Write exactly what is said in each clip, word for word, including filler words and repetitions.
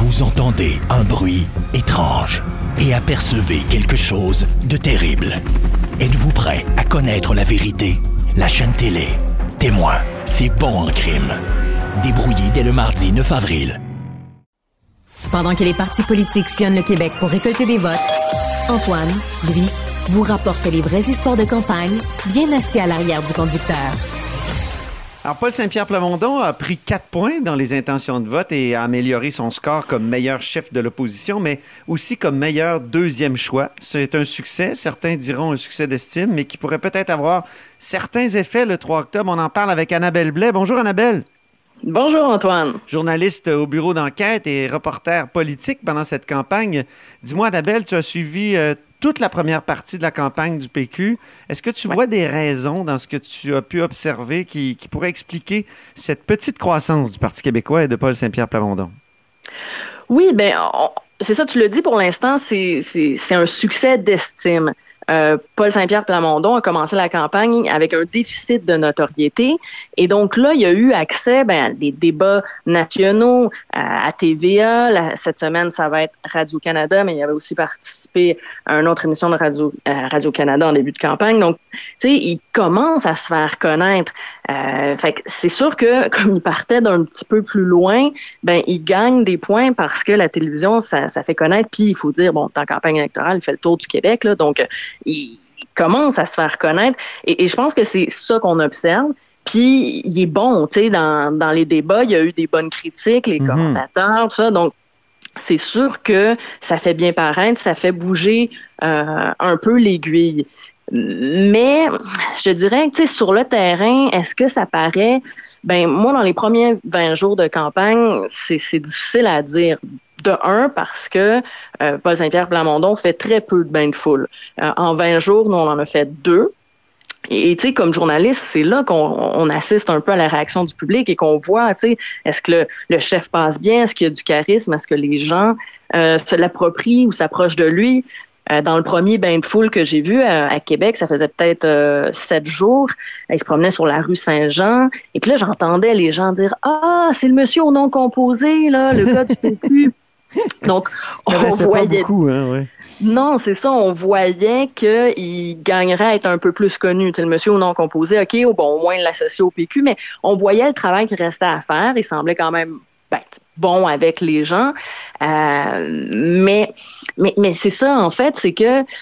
Vous entendez un bruit étrange et apercevez quelque chose de terrible. Êtes-vous prêt à connaître la vérité? La chaîne télé Témoin, c'est bon en crime. Débrouillé dès le mardi neuf avril. Pendant que les partis politiques sillonnent le Québec pour récolter des votes, Antoine, lui, vous rapporte les vraies histoires de campagne, bien assis à l'arrière du conducteur. Alors, Paul Saint-Pierre Plamondon a pris quatre points dans les intentions de vote et a amélioré son score comme meilleur chef de l'opposition, mais aussi comme meilleur deuxième choix. C'est un succès, certains diront un succès d'estime, mais qui pourrait peut-être avoir certains effets le trois octobre. On en parle avec Annabelle Blais. Bonjour Annabelle. Bonjour Antoine. Journaliste au bureau d'enquête et reporter politique pendant cette campagne. Dis-moi Annabelle, tu as suivi euh, toute la première partie de la campagne du P Q. Est-ce que tu ouais. vois des raisons dans ce que tu as pu observer qui, qui pourraient expliquer cette petite croissance du Parti québécois et de Paul Saint-Pierre Plamondon? Oui, bien, c'est ça, tu le dis pour l'instant, c'est, c'est, c'est un succès d'estime. Euh, Paul Saint-Pierre Plamondon a commencé la campagne avec un déficit de notoriété et donc là, il y a eu accès ben, à des débats nationaux à, à T V A. La, cette semaine, ça va être Radio-Canada, mais il avait aussi participé à une autre émission de Radio, euh, Radio-Canada en début de campagne. Donc, tu sais, il commence à se faire connaître. Euh, fait que c'est sûr que comme il partait d'un petit peu plus loin, ben il gagne des points parce que la télévision, ça, ça fait connaître. Puis il faut dire, bon, en campagne électorale, il fait le tour du Québec, là, donc il commence à se faire connaître et, et je pense que c'est ça qu'on observe. Puis il est bon, tu sais, dans, dans les débats, il y a eu des bonnes critiques, les mm-hmm. commentateurs, tout ça. Donc c'est sûr que ça fait bien paraître, ça fait bouger euh, un peu l'aiguille. Mais je dirais que tu sais, sur le terrain, est-ce que ça paraît? Ben moi, dans les premiers vingt jours de campagne, c'est, c'est difficile à dire. De un, parce que euh, Paul Saint-Pierre Plamondon fait très peu de bains de foule. Euh, en vingt jours, nous, on en a fait deux. Et tu sais, comme journaliste, c'est là qu'on on assiste un peu à la réaction du public et qu'on voit, tu sais, est-ce que le, le chef passe bien, est-ce qu'il y a du charisme, est-ce que les gens euh, se l'approprient ou s'approchent de lui. Euh, dans le premier bain de foule que j'ai vu à, à Québec, ça faisait peut-être euh, sept jours. Il se promenait sur la rue Saint-Jean. Et puis là, j'entendais les gens dire « Ah, c'est le monsieur au nom composé, là, le gars du P Q. » Donc, on voyait... pas beaucoup, hein, ouais. Non, c'est ça, on voyait qu'il gagnerait à être un peu plus connu. Tu sais, le monsieur au nom composé, OK, bon, au moins l'associer au P Q, mais on voyait le travail qui restait à faire. Il semblait quand même ben, bon avec les gens. Euh, mais, mais, mais c'est ça, en fait, c'est que euh,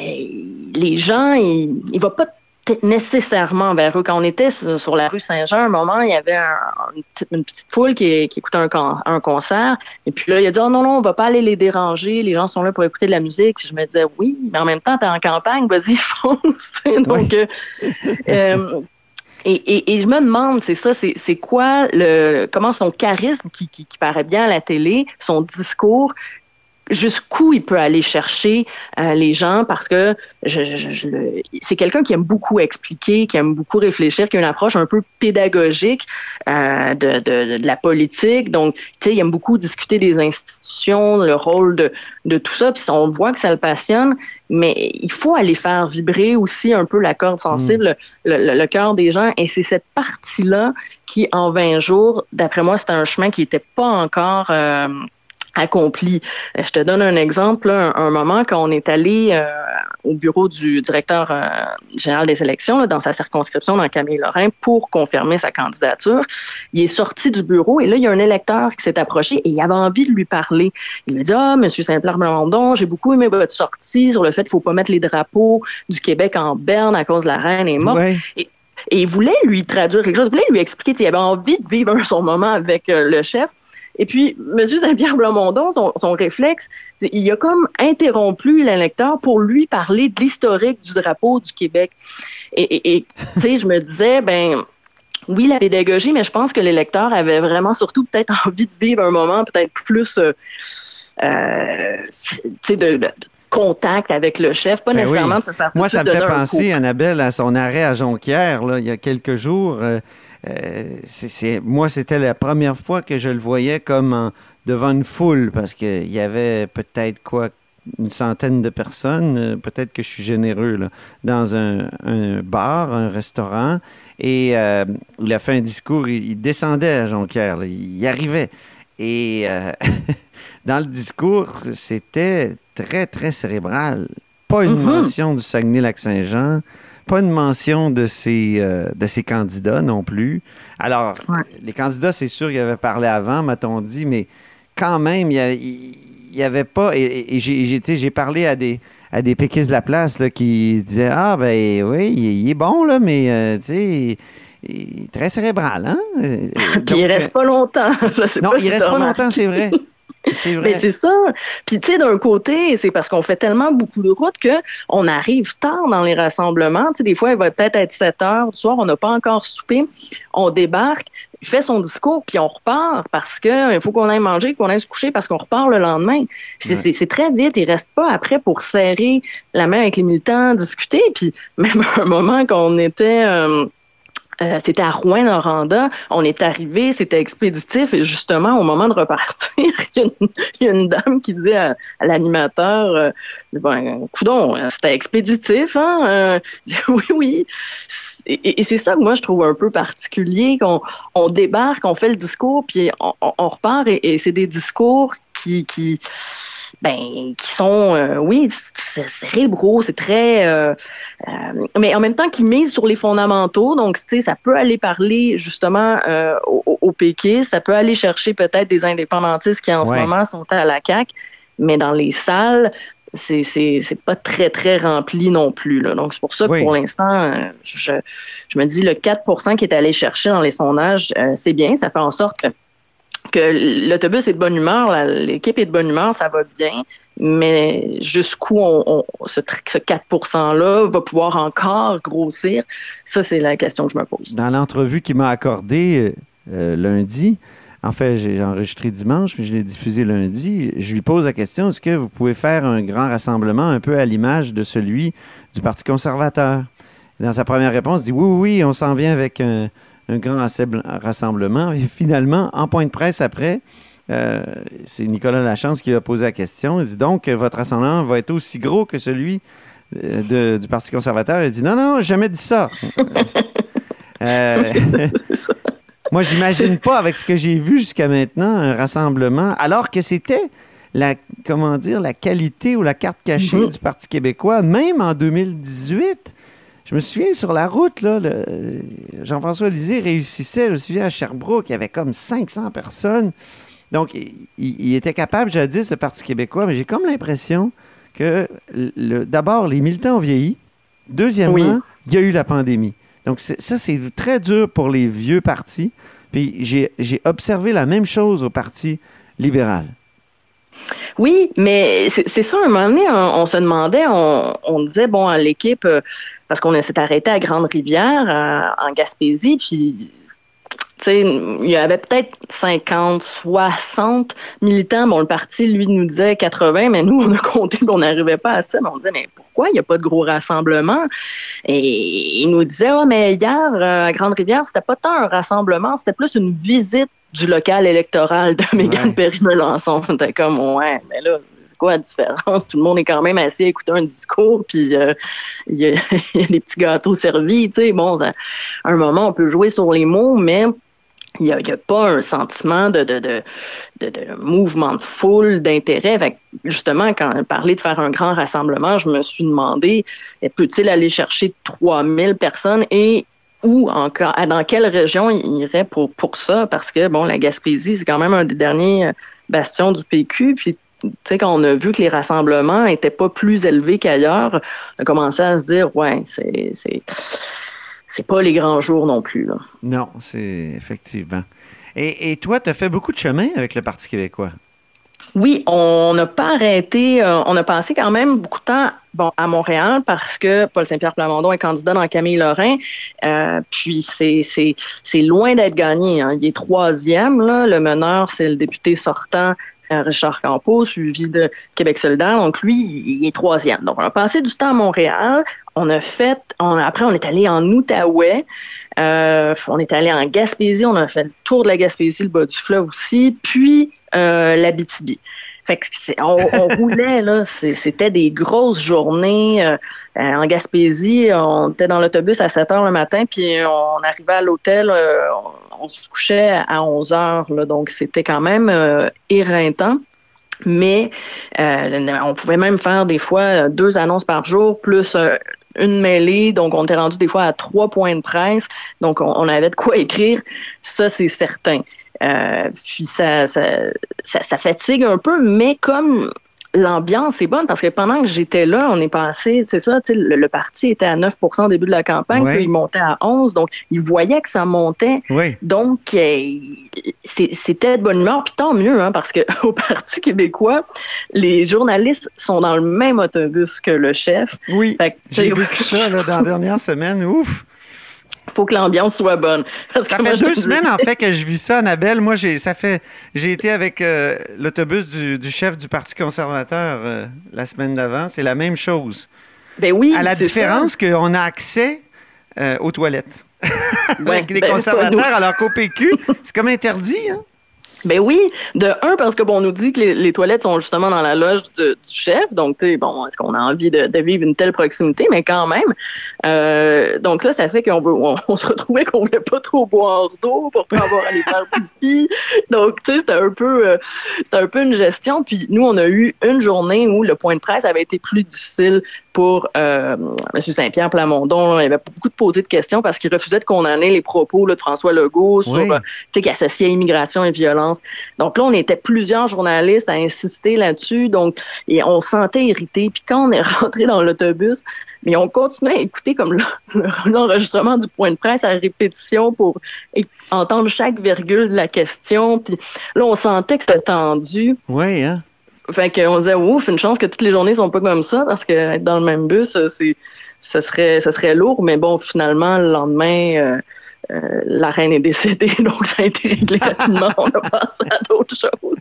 les gens, ils ne vont pas nécessairement vers eux. Quand on était sur, sur la rue Saint-Jean, à un moment, il y avait un, une, petite, une petite foule qui, qui écoutait un, un concert. Et puis là, il a dit « Oh non, non, on va pas aller les déranger. Les gens sont là pour écouter de la musique. » Je me disais « Oui, mais en même temps, t'es en campagne. Vas-y, fonce. » Donc, oui. euh, euh, et, et, et je me demande, c'est ça, c'est, c'est quoi le, comment son charisme qui, qui, qui paraît bien à la télé, son discours, jusqu'où il peut aller chercher euh, les gens parce que je, je, je, le, c'est quelqu'un qui aime beaucoup expliquer, qui aime beaucoup réfléchir, qui a une approche un peu pédagogique euh, de, de, de la politique. Donc, tu sais, il aime beaucoup discuter des institutions, le rôle de, de tout ça. Puis on voit que ça le passionne, mais il faut aller faire vibrer aussi un peu la corde sensible, mmh. le, le, le cœur des gens. Et c'est cette partie-là qui, en vingt jours, d'après moi, c'était un chemin qui n'était pas encore... Euh, accompli. Je te donne un exemple. Là, un, un moment, quand on est allé euh, au bureau du directeur euh, général des élections, là, dans sa circonscription, dans Camille-Lorrain, pour confirmer sa candidature, il est sorti du bureau et là, il y a un électeur qui s'est approché et il avait envie de lui parler. Il lui a dit « Ah, monsieur Saint-Pierre Plamondon, j'ai beaucoup aimé votre sortie sur le fait qu'il ne faut pas mettre les drapeaux du Québec en berne à cause de la reine est morte. Ouais. » Et Et il voulait lui traduire quelque chose, il voulait lui expliquer, il avait envie de vivre son moment avec euh, le chef. Et puis, M. Saint-Pierre Plamondon, son, son réflexe, il a comme interrompu l'électeur pour lui parler de l'historique du drapeau du Québec. Et, et, et tu sais, je me disais, ben, oui, la pédagogie, mais je pense que l'électeur avait vraiment surtout peut-être envie de vivre un moment peut-être plus, euh, euh, tu sais, de, de contact avec le chef, pas ben nécessairement oui. de se faire tout Moi, ça me fait penser, coup. Annabelle, à son arrêt à Jonquière, là, il y a quelques jours. Euh, euh, c'est, c'est, moi, c'était la première fois que je le voyais comme en, devant une foule, parce qu'il y avait peut-être quoi, une centaine de personnes, euh, peut-être que je suis généreux, là, dans un, un bar, un restaurant, et euh, il a fait un discours, il, il descendait à Jonquière, là, il y arrivait. et euh, dans le discours, c'était très, très cérébral. Pas une mm-hmm. mention du Saguenay-Lac-Saint-Jean, pas une mention de ses, euh, de ses candidats non plus. Alors, ouais. les candidats, c'est sûr qu'ils avaient parlé avant, m'a-t-on dit, mais quand même, il n'y avait pas... Et, et j'ai, j'ai, j'ai parlé à des, à des péquistes de la place là, qui disaient « Ah, ben oui, il, il est bon, là, mais euh, tu sais... » Il est très cérébral, hein? Puis il reste pas longtemps. Je sais non, pas il si reste pas longtemps, c'est vrai. C'est vrai. Mais c'est ça. Puis tu sais, d'un côté, c'est parce qu'on fait tellement beaucoup de routes qu'on arrive tard dans les rassemblements. Tu sais, des fois, il va peut-être être sept heures du soir, on n'a pas encore soupé, on débarque, il fait son discours, puis on repart parce qu'il faut qu'on aille manger, qu'on aille se coucher parce qu'on repart le lendemain. C'est, ouais. c'est, c'est très vite, il reste pas après pour serrer la main avec les militants, discuter. Puis même à un moment qu'on était... Euh, Euh, c'était à Rouyn-Noranda, on est arrivé, c'était expéditif et justement au moment de repartir, il y a une, il y a une dame qui dit à, à l'animateur euh, ben, coudonc, c'était expéditif, hein? Euh, il dit, oui, oui. Et, et c'est ça que moi je trouve un peu particulier, qu'on on débarque, on fait le discours, puis on, on, on repart et, et c'est des discours qui... qui ben qui sont euh, oui c'est cérébraux, c'est très euh, euh, mais en même temps qui misent sur les fondamentaux, donc tu sais ça peut aller parler justement euh, au, au péquistes, ça peut aller chercher peut-être des indépendantistes qui en ouais. ce moment sont à la C A Q, mais dans les salles c'est c'est c'est pas très très rempli non plus là. Donc c'est pour ça que oui. pour l'instant je je me dis le quatre pour cent qui est allé chercher dans les sondages euh, c'est bien, ça fait en sorte que que l'autobus est de bonne humeur, la, l'équipe est de bonne humeur, ça va bien, mais jusqu'où on, on, ce, ce quatre pour cent-là va pouvoir encore grossir, ça, c'est la question que je me pose. Dans l'entrevue qu'il m'a accordée euh, lundi, en fait, j'ai enregistré dimanche, mais je l'ai diffusé lundi, je lui pose la question, est-ce que vous pouvez faire un grand rassemblement un peu à l'image de celui du Parti conservateur? Dans sa première réponse, il dit oui, oui, on s'en vient avec un... un grand rassemblement. Et finalement, en point de presse après, euh, c'est Nicolas Lachance qui a posé la question. Il dit donc, votre rassemblement va être aussi gros que celui de, du Parti conservateur. Il dit non, non, j'ai jamais dit ça. euh, moi, j'imagine pas, avec ce que j'ai vu jusqu'à maintenant, un rassemblement, alors que c'était la, comment dire, la qualité ou la carte cachée mm-hmm. du Parti québécois, même en deux mille dix-huit. Je me souviens, sur la route, là, le, Jean-François Lisée réussissait, je me souviens, à Sherbrooke, il y avait comme cinq cents personnes. Donc, il, il était capable, jadis, ce Parti québécois, mais j'ai comme l'impression que, le, d'abord, les militants ont vieilli. Deuxièmement, oui. il y a eu la pandémie. Donc, c'est, ça, c'est très dur pour les vieux partis. Puis, j'ai, j'ai observé la même chose au Parti libéral. Oui, mais c'est, c'est ça, à un moment donné, on, on se demandait, on, on disait, bon, à l'équipe, euh, parce qu'on s'est arrêté à Grande-Rivière, à, en Gaspésie, puis, tu sais, il y avait peut-être cinquante, soixante militants. Bon, le parti, lui, nous disait quatre-vingts, mais nous, on a compté qu'on n'arrivait pas à ça. Mais on disait, mais pourquoi il n'y a pas de gros rassemblement? Et il nous disait, oh, mais hier, à Grande-Rivière, c'était pas tant un rassemblement, c'était plus une visite du local électoral de Mégane ouais. Perry-Melançon. C'était comme, ouais, mais là, c'est quoi la différence? Tout le monde est quand même assis à écouter un discours, puis euh, il y, y a des petits gâteaux servis, tu sais. Bon, ça, à un moment, on peut jouer sur les mots, mais il n'y a, a pas un sentiment de, de, de, de, de mouvement de foule, d'intérêt. Fait que justement, quand on parlait de faire un grand rassemblement, je me suis demandé, peut-il aller chercher trois mille personnes et où encore, dans quelle région il irait pour, pour ça? Parce que, bon, la Gaspésie, c'est quand même un des derniers bastions du P Q. Puis, tu sais, quand on a vu que les rassemblements n'étaient pas plus élevés qu'ailleurs, on a commencé à se dire, ouais, c'est, c'est, c'est pas les grands jours non plus, là. Non, c'est effectivement. Et, et toi, tu as fait beaucoup de chemin avec le Parti québécois. Oui, on n'a pas arrêté. Euh, on a passé quand même beaucoup de temps bon, à Montréal parce que Paul Saint-Pierre Plamondon est candidat dans Camille Lorrain. Euh, puis c'est, c'est, c'est loin d'être gagné. Hein. Il est troisième. Là. Le meneur, c'est le député sortant Richard Campos, suivi de Québec solidaire. Donc lui, il est troisième. Donc on a passé du temps à Montréal. on a fait, on, après on est allé en Outaouais, euh, on est allé en Gaspésie, on a fait le tour de la Gaspésie, le bas du fleuve aussi, puis euh, l'Abitibi. Fait que c'est, on, on roulait, là, c'est, c'était des grosses journées. Euh, en Gaspésie, on était dans l'autobus à sept heures le matin, puis on arrivait à l'hôtel, euh, on, on se couchait à onze heures, là, donc c'était quand même euh, éreintant. Mais euh, on pouvait même faire des fois deux annonces par jour, plus euh, une mêlée, donc on était rendu des fois à trois points de presse, donc on, on avait de quoi écrire, ça c'est certain. Euh, puis ça, ça, ça, ça fatigue un peu, mais comme l'ambiance est bonne, parce que pendant que j'étais là, on est passé, c'est ça, tu sais, le, le parti était à neuf pour cent au début de la campagne, oui. Puis il montait à onze, donc il voyait que ça montait. Oui. Donc, euh, c'est, c'était de bonne humeur, puis tant mieux, hein, parce qu'au Parti québécois, les journalistes sont dans le même autobus que le chef. Oui, fait que, j'ai vécu ça là, dans la dernière semaine, ouf! Faut que l'ambiance soit bonne. Parce ça que fait deux semaines, en fait, que je vis ça, Annabelle. Moi, j'ai, ça fait, j'ai été avec euh, l'autobus du, du chef du Parti conservateur euh, la semaine d'avant. C'est la même chose. Ben oui, à la c'est différence ça. qu'on a accès euh, aux toilettes. Ouais, avec les ben, conservateurs, alors qu'au P Q, c'est comme interdit, hein? Ben oui, de un, parce que bon, on nous dit que les, les toilettes sont justement dans la loge du, du chef, donc tu sais, bon, est-ce qu'on a envie de, de vivre une telle proximité, mais quand même. Euh, donc là, ça fait qu'on veut, on, on se retrouvait qu'on voulait pas trop boire d'eau pour pas avoir à aller faire pipi. Donc tu sais, c'était un peu, euh, c'était un peu une gestion. Puis nous, on a eu une journée où le point de presse avait été plus difficile pour euh, M. Saint-Pierre Plamondon. Il y avait beaucoup de posées de questions parce qu'il refusait de condamner les propos là, de François Legault sur, oui. euh, tu sais, qui associait immigration et violence. Donc là, on était plusieurs journalistes à insister là-dessus, donc et on se sentait irrité. Puis quand on est rentré dans l'autobus, mais on continuait à écouter comme le, l'enregistrement du point de presse à répétition pour é- entendre chaque virgule de la question. Puis là, on sentait que c'était tendu. Oui, hein? Fait qu'on disait, ouf, une chance que toutes les journées sont pas comme ça, parce que être dans le même bus, c'est, ça serait, ça serait lourd. Mais bon, finalement, le lendemain, euh, Euh, la reine est décédée, donc ça a été réglé rapidement. On a passé à d'autres choses.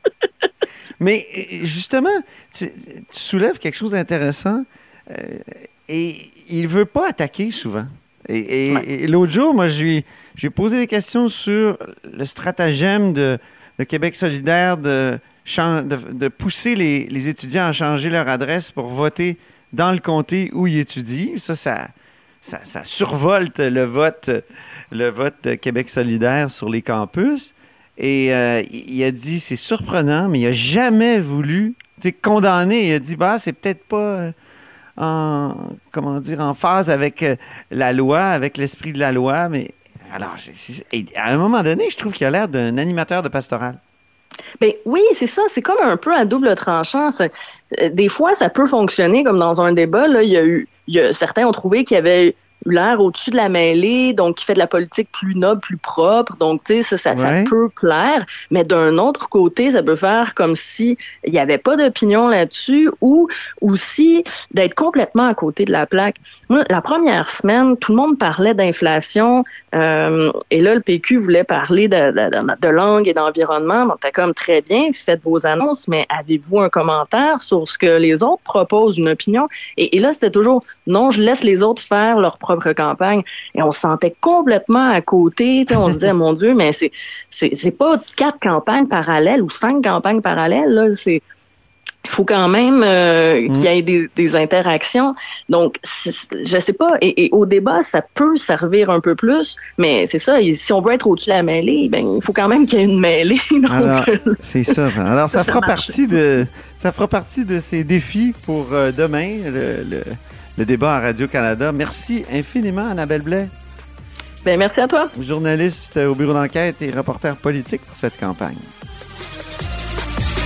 Mais justement, tu, tu soulèves quelque chose d'intéressant euh, et il ne veut pas attaquer souvent. Et, et, ouais. et l'autre jour, moi, je lui, je lui ai posé des questions sur le stratagème de, de Québec solidaire de, de, de pousser les, les étudiants à changer leur adresse pour voter dans le comté où ils étudient. Ça, ça, ça, ça survolte le vote... le vote de Québec solidaire sur les campus. Et euh, il a dit, c'est surprenant, mais il n'a jamais voulu condamner. Il a dit, bah, c'est peut-être pas en, comment dire, en phase avec la loi, avec l'esprit de la loi. Mais alors, à un moment donné, je trouve qu'il a l'air d'un animateur de pastoral. Ben oui, c'est ça. C'est comme un peu à double tranchant. Ça, des fois, ça peut fonctionner comme dans un débat. Là, il y a eu, il y a, certains ont trouvé qu'il y avait l'air au-dessus de la mêlée, donc qui fait de la politique plus noble, plus propre. Donc, tu sais, ça, ça, ouais. ça peut plaire. Mais d'un autre côté, ça peut faire comme si il n'y avait pas d'opinion là-dessus ou aussi d'être complètement à côté de la plaque. Moi, la première semaine, tout le monde parlait d'inflation euh, et là, le P Q voulait parler de, de, de langue et d'environnement. Donc, t'as comme très bien, faites vos annonces, mais avez-vous un commentaire sur ce que les autres proposent, une opinion? Et, et là, c'était toujours, non, je laisse les autres faire leur propre campagne. Et on se sentait complètement à côté. On se disait, mon Dieu, mais c'est, c'est, c'est pas quatre campagnes parallèles ou cinq campagnes parallèles. Là. C'est, il faut quand même euh, mmh. qu'il y ait des, des interactions. Donc, je sais pas. Et, et au débat, ça peut servir un peu plus, mais c'est ça. Si on veut être au-dessus de la mêlée, ben il faut quand même qu'il y ait une mêlée. Donc, alors, c'est ça. Alors, ça, ça, ça fera marche. partie de, ça fera partie de ces défis pour euh, demain. Le, le... Le débat à Radio-Canada. Merci infiniment, Annabelle Blais. Bien, merci à toi. Journaliste au bureau d'enquête et reporter politique pour cette campagne.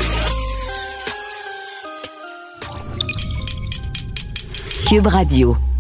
Cube Radio.